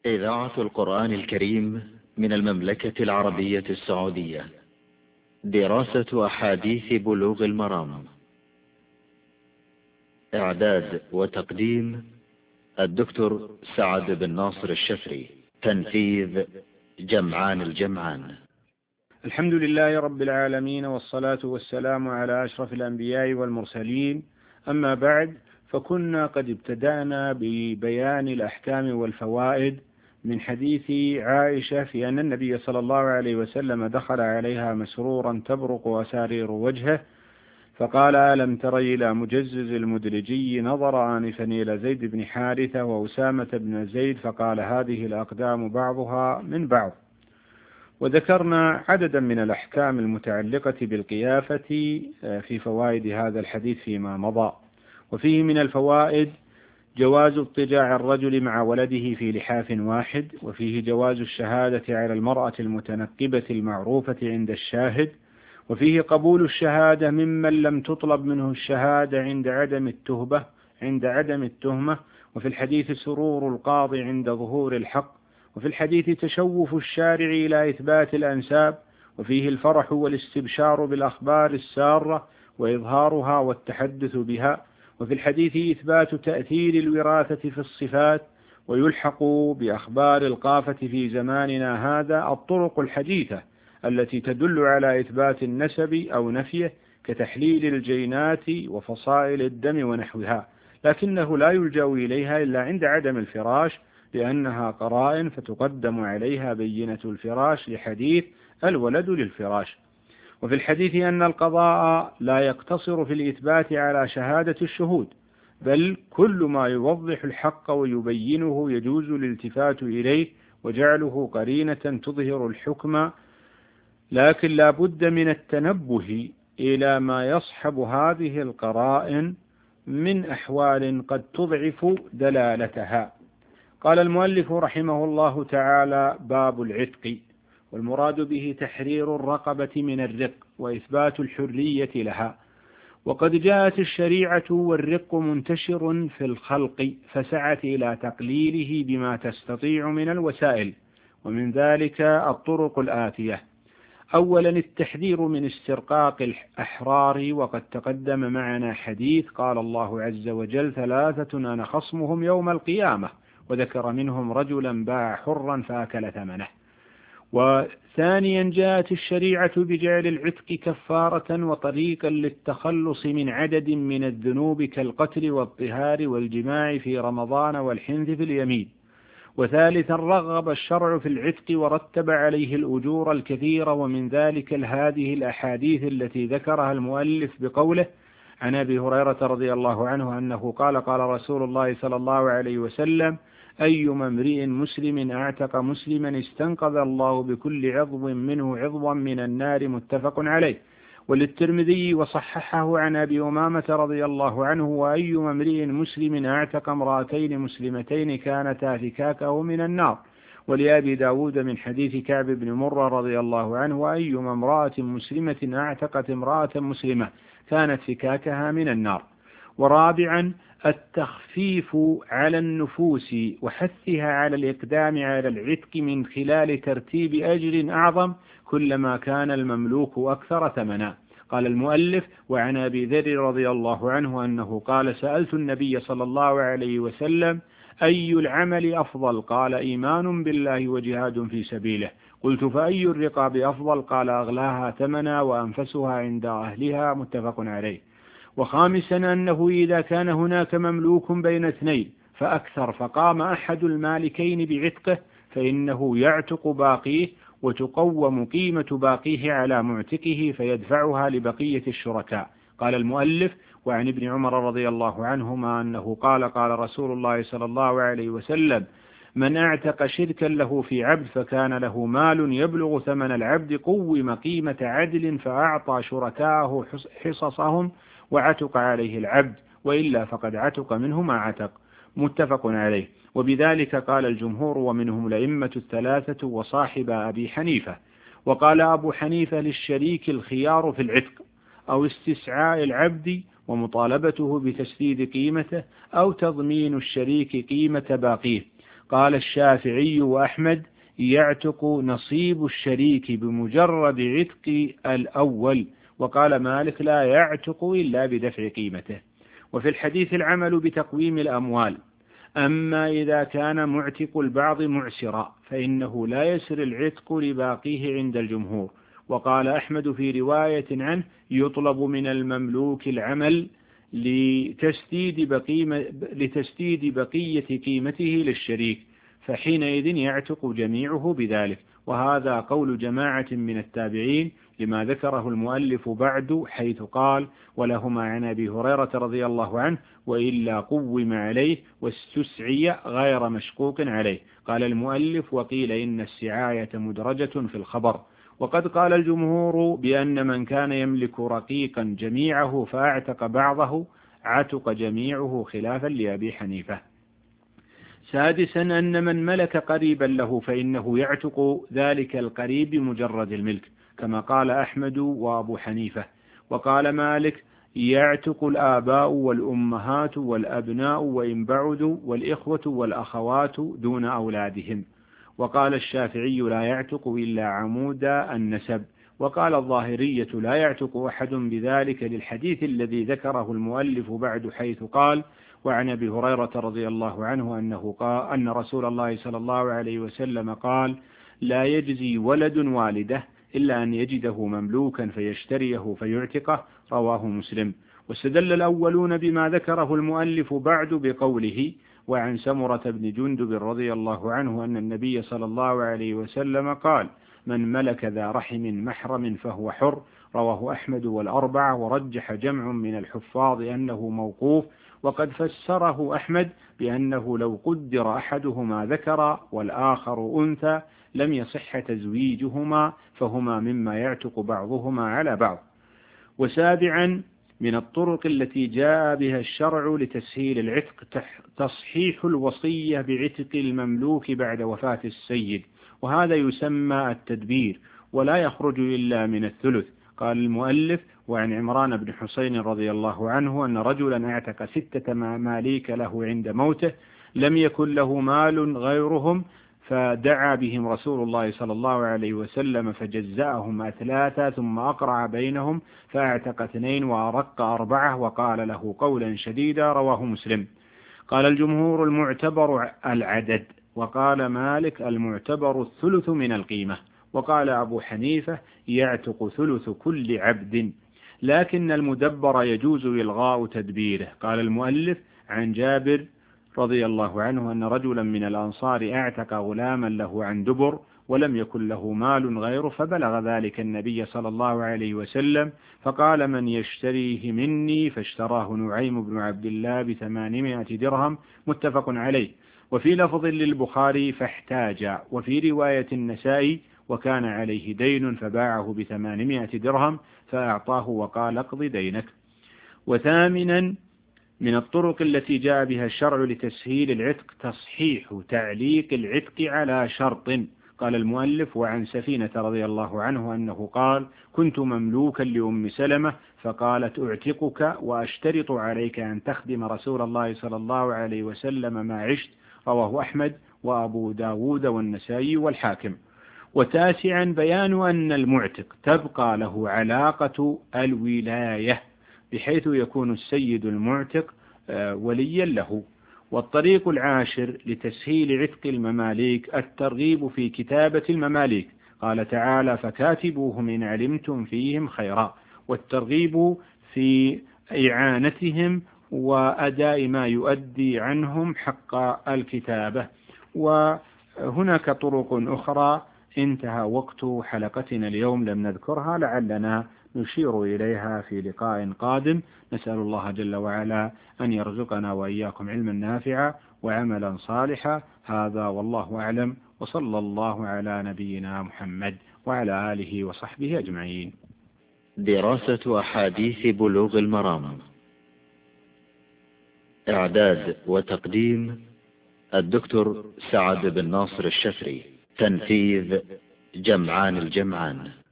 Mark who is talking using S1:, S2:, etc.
S1: إذاعة القرآن الكريم من المملكة العربية السعودية. دراسة أحاديث بلوغ المرام. إعداد وتقديم الدكتور سعد بن ناصر الشفري. تنفيذ جمعان الجمعان.
S2: الحمد لله رب العالمين، والصلاة والسلام على أشرف الأنبياء والمرسلين. أما بعد، فكنا قد ابتدأنا ببيان الأحكام والفوائد من حديث عائشة في أن النبي صلى الله عليه وسلم دخل عليها مسرورا تبرق أسارير وجهه، فقال: ألم تري إلى مجزز المدلجي؟ نظر آنفا إلى زيد بن حارثة وأسامة بن زيد فقال: هذه الأقدام بعضها من بعض. وذكرنا عددا من الأحكام المتعلقة بالقيافة في فوائد هذا الحديث فيما مضى. وفيه من الفوائد جواز اضطجاع الرجل مع ولده في لحاف واحد، وفيه جواز الشهادة على المرأة المتنقبة المعروفة عند الشاهد، وفيه قبول الشهادة ممن لم تطلب منه الشهادة عند عدم التهمة، وفي الحديث سرور القاضي عند ظهور الحق، وفي الحديث تشوف الشارع إلى إثبات الأنساب، وفيه الفرح والاستبشار بالأخبار السارة وإظهارها والتحدث بها، وفي الحديث إثبات تأثير الوراثة في الصفات، ويلحق بأخبار القافة في زماننا هذا الطرق الحديثة التي تدل على إثبات النسب أو نفيه كتحليل الجينات وفصائل الدم ونحوها، لكنه لا يلجأ إليها إلا عند عدم الفراش، لأنها قرائن فتقدم عليها بينة الفراش لحديث الولد للفراش. وفي الحديث أن القضاء لا يقتصر في الإثبات على شهادة الشهود، بل كل ما يوضح الحق ويبينه يجوز الالتفات إليه وجعله قرينة تظهر الحكم، لكن لا بد من التنبه إلى ما يصحب هذه القرائن من أحوال قد تضعف دلالتها. قال المؤلف رحمه الله تعالى: باب العتق، والمراد به تحرير الرقبة من الرق وإثبات الحرية لها. وقد جاءت الشريعة والرق منتشر في الخلق، فسعت إلى تقليله بما تستطيع من الوسائل، ومن ذلك الطرق الآتية: أولا التحذير من استرقاق الأحرار، وقد تقدم معنا حديث قال الله عز وجل: ثلاثة أنا خصمهم يوم القيامة، وذكر منهم رجلا باع حرا فأكل ثمنه. وثانيا جاءت الشريعة بجعل العتق كفارة وطريقا للتخلص من عدد من الذنوب كالقتل والطهار والجماع في رمضان والحنث في اليمين. وثالثا رغب الشرع في العتق ورتب عليه الأجور الكثيرة، ومن ذلك هذه الأحاديث التي ذكرها المؤلف بقوله: عن أبي هريرة رضي الله عنه أنه قال: قال رسول الله صلى الله عليه وسلم: أيما امرئ مسلم أعتق مسلما استنقذ الله بكل عضو منه عضوا من النار. متفق عليه. وللترمذي وصححه عن أبي أمامة رضي الله عنه: وأيما امرئ مسلم أعتق امرأتين مسلمتين كانتا فكاكه من النار. ولأبي داود من حديث كعب بن مرة رضي الله عنه: وأيما امرأة مسلمة أعتقت امرأة مسلمة كانت فكاكها من النار. ورابعا التخفيف على النفوس وحثها على الإقدام على العتق من خلال ترتيب أجر أعظم كلما كان المملوك أكثر ثمنا. قال المؤلف: وعن أبي ذر رضي الله عنه أنه قال: سألت النبي صلى الله عليه وسلم: أي العمل أفضل؟ قال: إيمان بالله وجهاد في سبيله. قلت: فأي الرقاب أفضل؟ قال: أغلاها ثمنا وأنفسها عند أهلها. متفق عليه. وخامسا أنه إذا كان هناك مملوك بين اثنين فأكثر فقام أحد المالكين بعتقه فإنه يعتق باقيه، وتقوم قيمة باقيه على معتقه فيدفعها لبقية الشركاء. قال المؤلف: وعن ابن عمر رضي الله عنهما أنه قال: قال رسول الله صلى الله عليه وسلم: من اعتق شركا له في عبد فكان له مال يبلغ ثمن العبد قوم قيمة عدل فأعطى شركاءه حصصهم وعتق عليه العبد، وإلا فقد عتق منه ما عتق. متفق عليه. وبذلك قال الجمهور، ومنهم الأئمة الثلاثة وصاحب أبي حنيفة. وقال أبو حنيفة: للشريك الخيار في العتق، أو استسعاء العبد ومطالبته بتسديد قيمته، أو تضمين الشريك قيمة باقيه. قال الشافعي وأحمد يعتق نصيب الشريك بمجرد عتق الأول، وقال مالك لا يعتق إلا بدفع قيمته. وفي الحديث العمل بتقويم الأموال. أما إذا كان معتق البعض معسرا فإنه لا يسر العتق لباقيه عند الجمهور. وقال أحمد في رواية عنه يطلب من المملوك العمل لتسديد بقية قيمته للشريك، فحينئذ يعتق جميعه بذلك. وهذا قول جماعة من التابعين لما ذكره المؤلف بعد، حيث قال ولهما عن أبي هريرة رضي الله عنه وإلا قوم عليه واستسعي غير مشقوق عليه. قال المؤلف وقيل إن السعاية مدرجة في الخبر. وقد قال الجمهور بأن من كان يملك رقيقا جميعه فأعتق بعضه عتق جميعه خلافا لأبي حنيفة. سادسا أن من ملك قريبا له فإنه يعتق ذلك القريب بمجرد الملك، كما قال أحمد وأبو حنيفة. وقال مالك يعتق الآباء والأمهات والأبناء وإن بعدوا والإخوة والأخوات دون أولادهم. وقال الشافعي لا يعتق إلا عمود النسب. وقال الظاهرية لا يعتق أحد بذلك للحديث الذي ذكره المؤلف بعد، حيث قال وعن أبي هريرة رضي الله عنه أنه قال أن رسول الله صلى الله عليه وسلم قال لا يجزي ولد والده إلا أن يجده مملوكا فيشتريه فيعتقه، رواه مسلم. واستدل الأولون بما ذكره المؤلف بعد بقوله وعن سمرة بن جندب رضي الله عنه أن النبي صلى الله عليه وسلم قال من ملك ذا رحم محرم فهو حر، رواه أحمد والأربعة. ورجح جمع من الحفاظ أنه موقوف، وقد فسره أحمد بأنه لو قدر أحدهما ذكر والآخر أنثى لم يصح تزويجهما، فهما مما يعتق بعضهما على بعض. وسابعا من الطرق التي جاء بها الشرع لتسهيل العتق تصحيح الوصية بعتق المملوك بعد وفاة السيد، وهذا يسمى التدبير ولا يخرج إلا من الثلث. قال المؤلف وعن عمران بن حسين رضي الله عنه أن رجلا اعتق 6 مماليك له عند موته، لم يكن له مال غيرهم، فدعا بهم رسول الله صلى الله عليه وسلم فجزأهم 3 ثم أقرع بينهم فاعتق 2 وأرق 4 وقال له قولا شديدا، رواه مسلم. قال الجمهور المعتبر العدد، وقال مالك المعتبر الثلث من القيمة، وقال أبو حنيفة يعتق ثلث كل عبد، لكن المدبر يجوز إلغاء تدبيره. قال المؤلف عن جابر رضي الله عنه أن رجلا من الأنصار اعتق غلاما له عن دبر ولم يكن له مال غيره، فبلغ ذلك النبي صلى الله عليه وسلم فقال من يشتريه مني، فاشتراه نعيم بن عبد الله ب800 درهم، متفق عليه. وفي لفظ للبخاري فاحتاج، وفي رواية النسائي وكان عليه دين فباعه ب800 درهم فأعطاه وقال اقض دينك. وثامنا من الطرق التي جاء بها الشرع لتسهيل العتق تصحيح تعليق العتق على شرط. قال المؤلف وعن سفينة رضي الله عنه أنه قال كنت مملوكا لأم سلمة فقالت أعتقك وأشترط عليك أن تخدم رسول الله صلى الله عليه وسلم ما عشت، رواه أحمد وأبو داود والنسائي والحاكم. وتاسعا بيان أن المعتق تبقى له علاقة الولاية بحيث يكون السيد المعتق وليا له. والطريق العاشر لتسهيل عتق المماليك الترغيب في كتابة المماليك. قال تعالى فكاتبوهم إن علمتم فيهم خيرا، والترغيب في إعانتهم وأداء ما يؤدي عنهم حق الكتابة. وهناك طرق أخرى انتهى وقت حلقتنا اليوم لم نذكرها، لعلنا نشير إليها في لقاء قادم. نسأل الله جل وعلا أن يرزقنا وإياكم علما نافعا وعملا صالحا. هذا والله أعلم، وصلى الله على نبينا محمد وعلى آله وصحبه أجمعين.
S1: دراسة أحاديث بلوغ المرام، إعداد وتقديم الدكتور سعد بن ناصر الشفري، تنفيذ جمعان الجمعان.